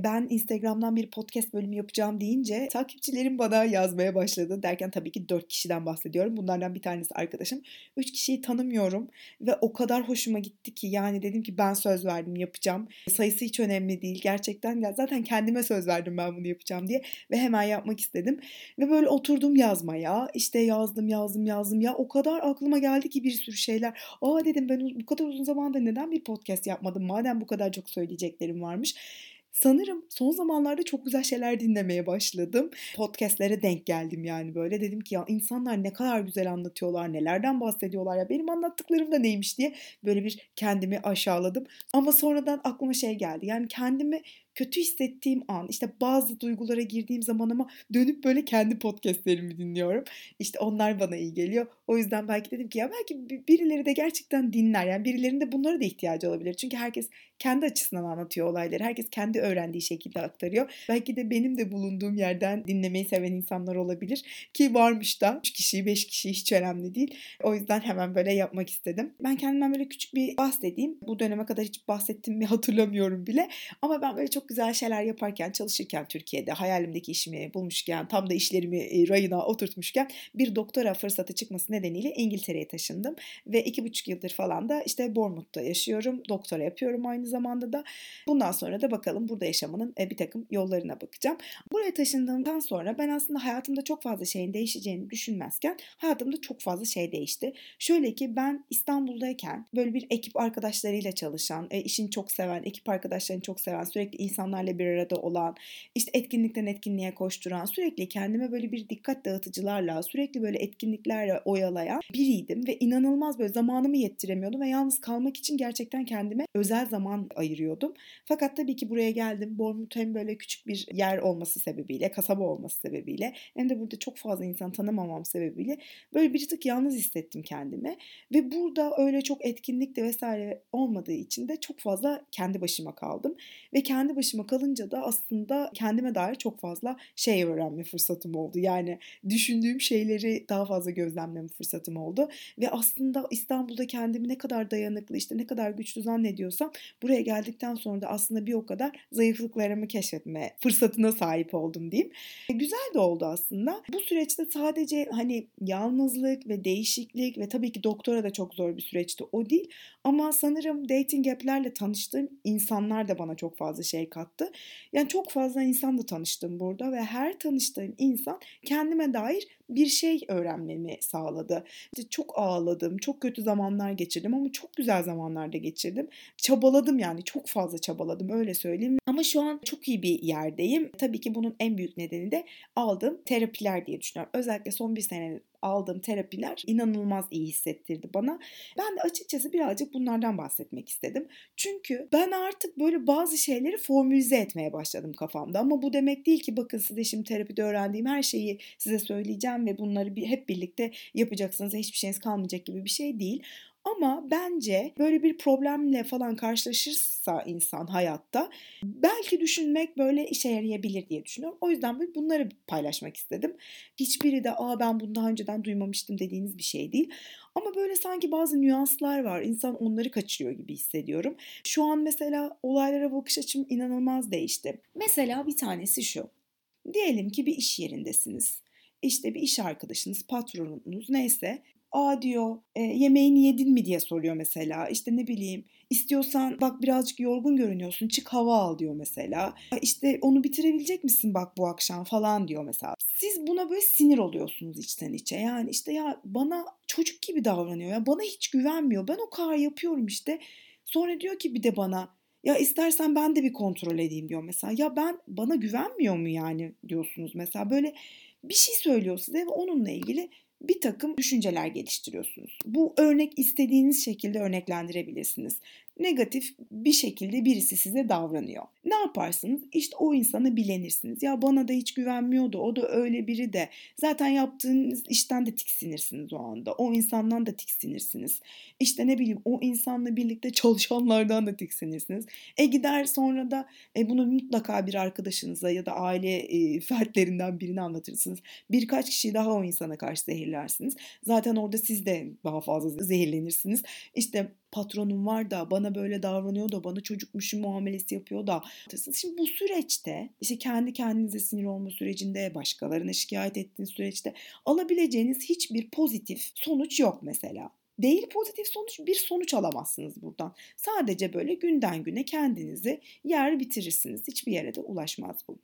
Ben Instagram'dan bir podcast bölümü yapacağım deyince takipçilerim bana yazmaya başladı. Derken tabii ki 4 kişiden bahsediyorum. Bunlardan bir tanesi arkadaşım. 3 kişiyi tanımıyorum ve o kadar hoşuma gitti ki yani dedim ki ben söz verdim yapacağım. Sayısı hiç önemli değil gerçekten. Ya zaten kendime söz verdim ben bunu yapacağım diye ve hemen yapmak istedim. Ve böyle oturdum yazmaya. İşte yazdım ya o kadar aklıma geldi ki bir sürü şeyler. Aa dedim ben bu kadar uzun zamanda neden bir podcast yapmadım? Madem bu kadar çok söyleyeceklerim varmış. Sanırım son zamanlarda çok güzel şeyler dinlemeye başladım. Podcastlere denk geldim yani böyle. Dedim ki ya insanlar ne kadar güzel anlatıyorlar, nelerden bahsediyorlar ya benim anlattıklarım da neymiş diye böyle bir kendimi aşağıladım. Ama sonradan aklıma şey geldi. Yani kendimi kötü hissettiğim an işte bazı duygulara girdiğim zaman ama dönüp böyle kendi podcastlerimi dinliyorum. İşte onlar bana iyi geliyor. O yüzden belki dedim ki ya belki birileri de gerçekten dinler. Yani birilerinin de bunlara da ihtiyacı olabilir. Çünkü herkes kendi açısından anlatıyor olayları. Herkes kendi öğrendiği şekilde aktarıyor. Belki de benim de bulunduğum yerden dinlemeyi seven insanlar olabilir. Ki varmış da 3 kişi 5 kişi hiç önemli değil. O yüzden hemen böyle yapmak istedim. Ben kendimden böyle küçük bir bahsedeyim. Bu döneme kadar hiç bahsettim mi hatırlamıyorum bile. Ama ben böyle çok güzel şeyler yaparken, çalışırken Türkiye'de hayalimdeki işimi bulmuşken, tam da işlerimi rayına oturtmuşken bir doktora fırsatı çıkması nedeniyle İngiltere'ye taşındım. Ve 2,5 yıldır falan da işte Bournemouth'ta yaşıyorum. Doktora yapıyorum aynı zamanda da. Bundan sonra da bakalım burada yaşamanın bir takım yollarına bakacağım. Buraya taşındığımdan sonra ben aslında hayatımda çok fazla şeyin değişeceğini düşünmezken hayatımda çok fazla şey değişti. Şöyle ki ben İstanbul'dayken böyle bir ekip arkadaşlarıyla çalışan, işini çok seven, ekip arkadaşlarını çok seven, sürekli insanlarla bir arada olan, işte etkinlikten etkinliğe koşturan, sürekli kendime böyle bir dikkat dağıtıcılarla, sürekli böyle etkinliklerle oyalayan biriydim ve inanılmaz böyle zamanımı yettiremiyordum ve yalnız kalmak için gerçekten kendime özel zaman ayırıyordum. Fakat tabii ki buraya geldim. Bournemouth hem böyle küçük bir yer olması sebebiyle, kasaba olması sebebiyle hem de burada çok fazla insan tanımamam sebebiyle böyle bir tık yalnız hissettim kendimi. Ve burada öyle çok etkinlik de vesaire olmadığı için de çok fazla kendi başıma kaldım. Ve kendi başıma kalınca da aslında kendime dair çok fazla şey öğrenme fırsatım oldu. Yani düşündüğüm şeyleri daha fazla gözlemleme fırsatım oldu. Ve aslında İstanbul'da kendimi ne kadar dayanıklı, işte ne kadar güçlü zannediyorsam buraya geldikten sonra da aslında bir o kadar zayıflıklarımı keşfetme fırsatına sahip oldum diyeyim. Güzel de oldu aslında. Bu süreçte sadece hani yalnızlık ve değişiklik ve tabii ki doktora da çok zor bir süreçti o değil. Ama sanırım dating app'lerle tanıştığım insanlar da bana çok fazla şey kattı. Yani çok fazla insanla tanıştım burada ve her tanıştığım insan kendime dair bir şey öğrenmemi sağladı. İşte çok ağladım, çok kötü zamanlar geçirdim ama çok güzel zamanlar da geçirdim. Çabaladım yani çok fazla çabaladım öyle söyleyeyim. Ama şu an çok iyi bir yerdeyim. Tabii ki bunun en büyük nedeni de aldığım terapiler diye düşünüyorum. Özellikle son bir sene aldığım terapiler inanılmaz iyi hissettirdi bana. Ben de açıkçası birazcık bunlardan bahsetmek istedim. Çünkü ben artık böyle bazı şeyleri formülize etmeye başladım kafamda. Ama bu demek değil ki bakın size şimdi terapide öğrendiğim her şeyi size söyleyeceğim ve bunları hep birlikte yapacaksınız ve hiçbir şeyiniz kalmayacak gibi bir şey değil. Ama bence böyle bir problemle falan karşılaşırsa insan hayatta belki düşünmek böyle işe yarayabilir diye düşünüyorum. O yüzden bunları paylaşmak istedim. Hiçbiri de ben bunu daha önceden duymamıştım dediğiniz bir şey değil. Ama böyle sanki bazı nüanslar var. İnsan onları kaçırıyor gibi hissediyorum. Şu an mesela olaylara bakış açım inanılmaz değişti. Mesela bir tanesi şu. Diyelim ki bir iş yerindesiniz. İşte bir iş arkadaşınız, patronunuz neyse. Diyor yemeğini yedin mi diye soruyor mesela. İşte ne bileyim istiyorsan bak birazcık yorgun görünüyorsun çık hava al diyor mesela. İşte onu bitirebilecek misin bak bu akşam falan diyor mesela. Siz buna böyle sinir oluyorsunuz içten içe. Yani işte ya bana çocuk gibi davranıyor ya bana hiç güvenmiyor. Ben o kadar yapıyorum işte. Sonra diyor ki bir de bana ya istersen ben de bir kontrol edeyim diyor mesela. Ya bana güvenmiyor mu yani diyorsunuz mesela. Böyle bir şey söylüyor size ve onunla ilgili bir takım düşünceler geliştiriyorsunuz. Bu örnek istediğiniz şekilde örneklendirebilirsiniz. Negatif bir şekilde birisi size davranıyor. Ne yaparsınız? İşte o insanı bilenirsiniz. Ya bana da hiç güvenmiyordu. O da öyle biri de. Zaten yaptığınız işten de tiksinirsiniz o anda. O insandan da tiksinirsiniz. İşte ne bileyim o insanla birlikte çalışanlardan da tiksinirsiniz. Gider sonra da bunu mutlaka bir arkadaşınıza ya da aile fertlerinden birine anlatırsınız. Birkaç kişi daha o insana karşı zehirlersiniz. Zaten orada siz de daha fazla zehirlenirsiniz. İşte patronum var da bana böyle davranıyor da bana çocukmuşum muamelesi yapıyor da. Şimdi bu süreçte işte kendi kendinize sinir olma sürecinde, başkalarına şikayet ettiğiniz süreçte alabileceğiniz hiçbir pozitif sonuç yok mesela. Değil pozitif sonuç, bir sonuç alamazsınız buradan. Sadece böyle günden güne kendinizi yer bitirirsiniz. Hiçbir yere de ulaşmaz bu.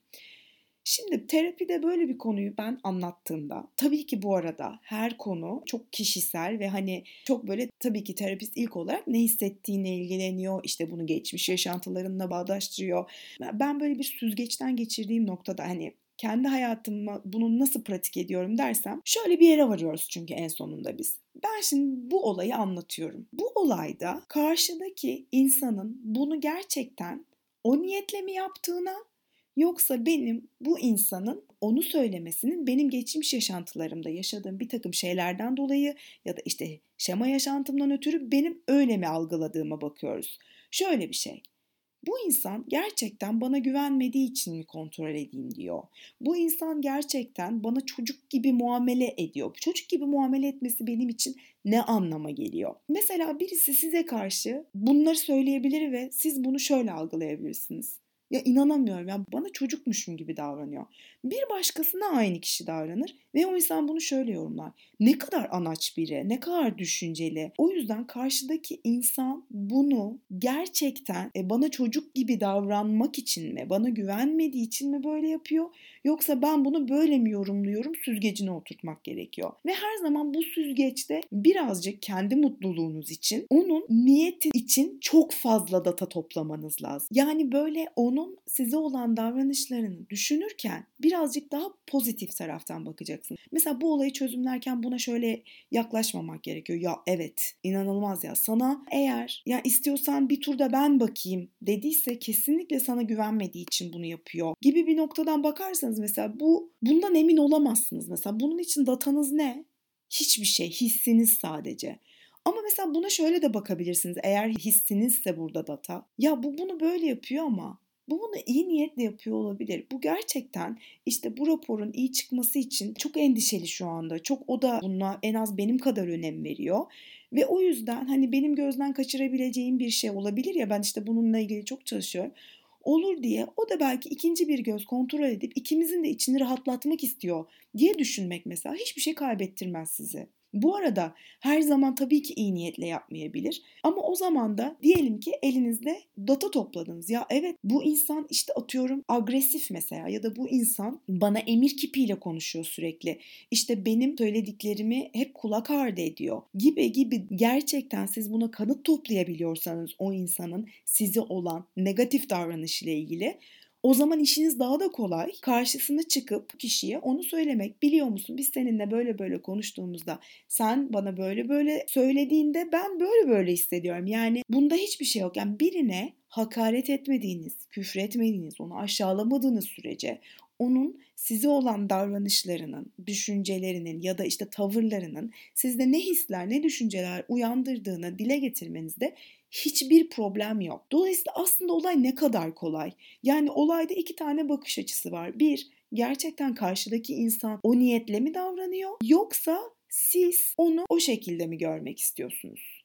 Şimdi terapide böyle bir konuyu ben anlattığımda, tabii ki bu arada her konu çok kişisel ve hani çok böyle, tabii ki terapist ilk olarak ne hissettiğine ilgileniyor, işte bunu geçmiş yaşantılarınla bağdaştırıyor. Ben böyle bir süzgeçten geçirdiğim noktada hani kendi hayatıma bunu nasıl pratik ediyorum dersem şöyle bir yere varıyoruz çünkü en sonunda biz. Ben şimdi bu olayı anlatıyorum. Bu olayda karşıdaki insanın bunu gerçekten o niyetle mi yaptığına, yoksa benim bu insanın onu söylemesinin benim geçmiş yaşantılarımda yaşadığım bir takım şeylerden dolayı ya da işte şema yaşantımdan ötürü benim öyle mi algıladığıma bakıyoruz. Şöyle bir şey. Bu insan gerçekten bana güvenmediği için mi kontrol edeyim diyor. Bu insan gerçekten bana çocuk gibi muamele ediyor. Çocuk gibi muamele etmesi benim için ne anlama geliyor? Mesela birisi size karşı bunları söyleyebilir ve siz bunu şöyle algılayabilirsiniz. Ya inanamıyorum ya, bana çocukmuşum gibi davranıyor. Bir başkasına aynı kişi davranır ve o insan bunu şöyle yorumlar. Ne kadar anaç biri, ne kadar düşünceli. O yüzden karşıdaki insan bunu gerçekten bana çocuk gibi davranmak için mi, bana güvenmediği için mi böyle yapıyor? Yoksa ben bunu böyle mi yorumluyorum, süzgecine oturtmak gerekiyor. Ve her zaman bu süzgeçte birazcık kendi mutluluğunuz için, onun niyeti için çok fazla data toplamanız lazım. Yani böyle onun size olan davranışlarını düşünürken birazcık daha pozitif taraftan bakacaksın. Mesela bu olayı çözümlerken buna şöyle yaklaşmamak gerekiyor. Ya evet, inanılmaz ya, sana eğer ya istiyorsan bir turda ben bakayım dediyse kesinlikle sana güvenmediği için bunu yapıyor gibi bir noktadan bakarsanız mesela bundan emin olamazsınız. Mesela bunun için datanız ne? Hiçbir şey, hissiniz sadece. Ama mesela buna şöyle de bakabilirsiniz. Eğer hissinizse burada data. Ya bu bunu böyle yapıyor ama bu bunu iyi niyetle yapıyor olabilir. Bu gerçekten işte bu raporun iyi çıkması için çok endişeli şu anda. Çok, o da buna en az benim kadar önem veriyor. Ve o yüzden hani benim gözden kaçırabileceğim bir şey olabilir ya, ben işte bununla ilgili çok çalışıyorum. Olur diye o da belki ikinci bir göz kontrol edip ikimizin de içini rahatlatmak istiyor diye düşünmek mesela hiçbir şey kaybettirmez sizi. Bu arada her zaman tabii ki iyi niyetle yapmayabilir. Ama o zaman da diyelim ki elinizde data topladınız. Ya evet, bu insan işte atıyorum agresif mesela, ya da bu insan bana emir kipiyle konuşuyor sürekli. İşte benim söylediklerimi hep kulak ardı ediyor gibi gibi, gerçekten siz buna kanıt toplayabiliyorsanız o insanın size olan negatif davranışıyla ilgili, o zaman işiniz daha da kolay. Karşısına çıkıp kişiye onu söylemek. Biliyor musun, biz seninle böyle böyle konuştuğumuzda sen bana böyle böyle söylediğinde ben böyle böyle hissediyorum. Yani bunda hiçbir şey yok. Yani birine hakaret etmediğiniz, küfür etmediğiniz, onu aşağılamadığınız sürece onun size olan davranışlarının, düşüncelerinin ya da işte tavırlarının sizde ne hisler, ne düşünceler uyandırdığını dile getirmenizde hiçbir problem yok. Dolayısıyla aslında olay ne kadar kolay. Yani olayda iki tane bakış açısı var. Bir, gerçekten karşıdaki insan o niyetle mi davranıyor? Yoksa siz onu o şekilde mi görmek istiyorsunuz?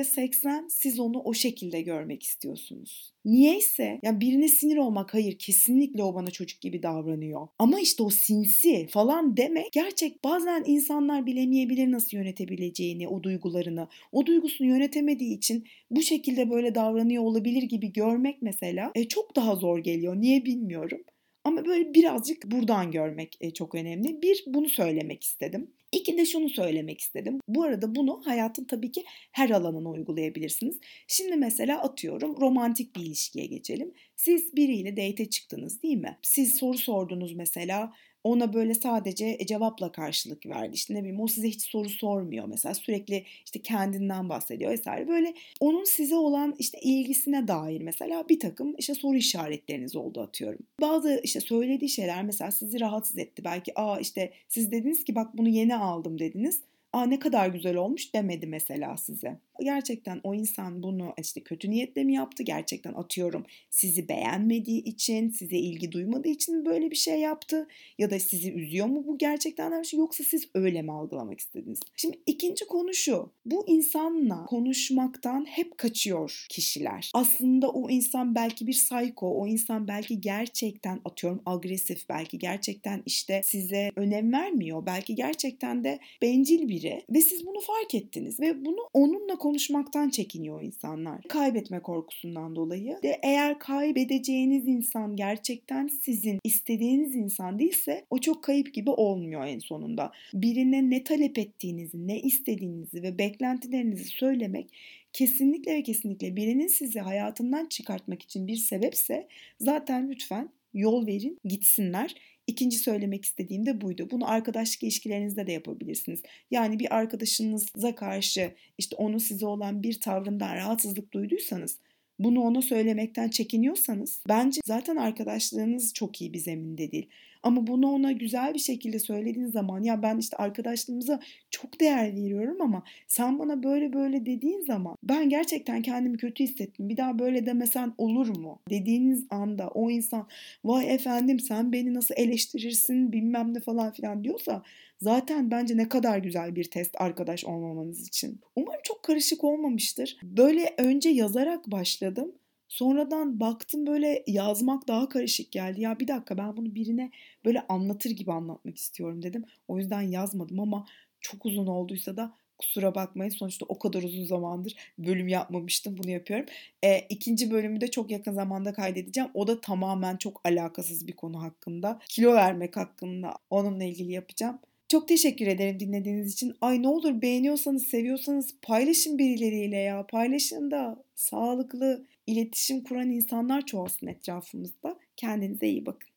%80 siz onu o şekilde görmek istiyorsunuz. Niyeyse, yani birine sinir olmak, hayır kesinlikle o bana çocuk gibi davranıyor. Ama işte o sinsi falan demek, gerçek bazen insanlar bilemeyebilir nasıl yönetebileceğini, o duygularını. O duygusunu yönetemediği için bu şekilde böyle davranıyor olabilir gibi görmek mesela çok daha zor geliyor. Niye bilmiyorum. Ama böyle birazcık buradan görmek çok önemli. Bir, bunu söylemek istedim. İki de şunu söylemek istedim. Bu arada bunu hayatın tabii ki her alanına uygulayabilirsiniz. Şimdi mesela atıyorum romantik bir ilişkiye geçelim. Siz biriyle date çıktınız değil mi? Siz soru sordunuz mesela. Ona böyle sadece cevapla karşılık verdi. İşte ne bileyim, o size hiç soru sormuyor mesela. Sürekli işte kendinden bahsediyor vesaire. Böyle onun size olan işte ilgisine dair mesela bir takım işte soru işaretleriniz oldu atıyorum. Bazı işte söylediği şeyler mesela sizi rahatsız etti. Belki işte siz dediniz ki bak bunu yeni aldım dediniz. Aa ne kadar güzel olmuş demedi mesela size. Gerçekten o insan bunu işte kötü niyetle mi yaptı? Gerçekten atıyorum sizi beğenmediği için, size ilgi duymadığı için mi böyle bir şey yaptı? Ya da sizi üzüyor mu bu gerçekten bir şey yoksa siz öyle mi algılamak istediniz? Şimdi ikinci konu şu. Bu insanla konuşmaktan hep kaçıyor kişiler. Aslında o insan belki bir psycho, o insan belki gerçekten atıyorum agresif, belki gerçekten işte size önem vermiyor. Belki gerçekten de bencil biri ve siz bunu fark ettiniz ve bunu onunla konuşmaktan çekiniyor insanlar. Kaybetme korkusundan dolayı. De eğer kaybedeceğiniz insan gerçekten sizin istediğiniz insan değilse o çok kayıp gibi olmuyor en sonunda. Birine ne talep ettiğinizi, ne istediğinizi ve beklentilerinizi söylemek kesinlikle ve kesinlikle birinin sizi hayatından çıkartmak için bir sebepse zaten lütfen yol verin, gitsinler. İkinci söylemek istediğim de buydu. Bunu arkadaşlık ilişkilerinizde de yapabilirsiniz. Yani bir arkadaşınıza karşı işte onun size olan bir tavrından rahatsızlık duyduysanız, bunu ona söylemekten çekiniyorsanız bence zaten arkadaşlığınız çok iyi bir zeminde değil. Ama bunu ona güzel bir şekilde söylediğiniz zaman ya ben işte arkadaşlığımıza çok değer veriyorum ama sen bana böyle böyle dediğin zaman ben gerçekten kendimi kötü hissettim. Bir daha böyle demesen olur mu? Dediğiniz anda o insan vay efendim sen beni nasıl eleştirirsin bilmem ne falan filan diyorsa zaten bence ne kadar güzel bir test arkadaş olmamanız için. Umarım çok karışık olmamıştır. Böyle önce yazarak başladım. Sonradan baktım böyle yazmak daha karışık geldi. Ya bir dakika ben bunu birine böyle anlatır gibi anlatmak istiyorum dedim. O yüzden yazmadım ama çok uzun olduysa da kusura bakmayın. Sonuçta o kadar uzun zamandır bölüm yapmamıştım. Bunu yapıyorum. İkinci bölümü de çok yakın zamanda kaydedeceğim. O da tamamen çok alakasız bir konu hakkında. Kilo vermek hakkında onunla ilgili yapacağım. Çok teşekkür ederim dinlediğiniz için. Ay ne olur beğeniyorsanız, seviyorsanız paylaşın birileriyle ya. Paylaşın da sağlıklı iletişim kuran insanlar çoğalsın etrafımızda. Kendinize iyi bakın.